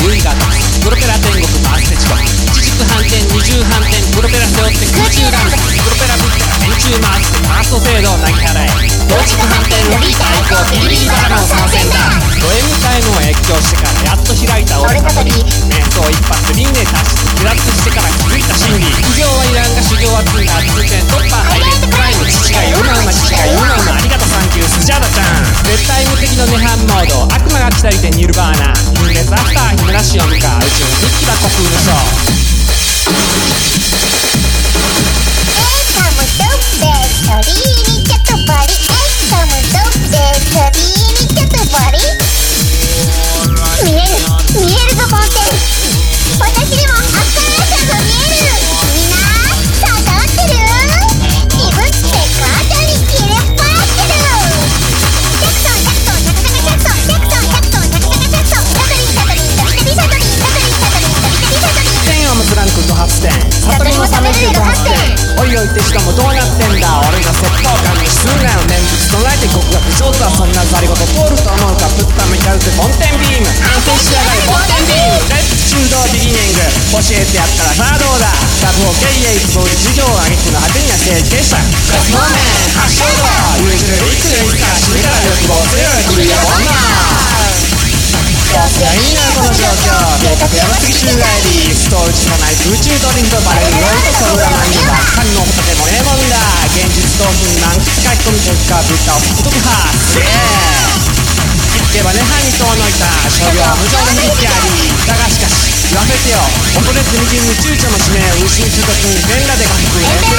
類がプロペラ天国回す地獄一軸反転二重反転プロペラ背負って空中ランドプロペラぶって天中回すファースト制度を投げ払え同軸反転ロリータ以降ビリビリバラの参戦だド M タイムを越境してからやっと開いた俺たち瞑想一発輪廻脱出離脱してから気づいた真理苦行はいらんが修行は積んだ通天突破ハイレントクライム父が言うなうま父が言うなうまありがとうサンキュースジャーダちゃん絶対無敵の涅槃モード悪魔が来たりてニルバーナ分裂アフターヒムラシオムか宇宙の日記は虚空無双おいおいってしかもどうなってんだ俺が窃盗官にすんなよ念仏唱えて極楽上手はそんなざりごと通ると思うかぶっためちゃうぜボンテンビーム反転しやがれボンテンビームレッツ中道ビギニング教えてやったらさあどうだサブを経営つぼり事業を挙げ句の果てには政治決済ガスモーメン発祥だ許せるいくらいつか死ぬから欲望強い首や女いやいいなこの状況計画やばすぎ宙返りストールしかない空中ドリフトバレるロイとソルラマンにばっかりのホタテもねえもんだ現実逃避に満喫書き込み結果ぶったをすっとくはすげえ気づけば涅槃に遠のいた諸行無常の響きありだがしかし言わせてよ恐れずみじんに躊躇もしねえ失うするときに全裸で書く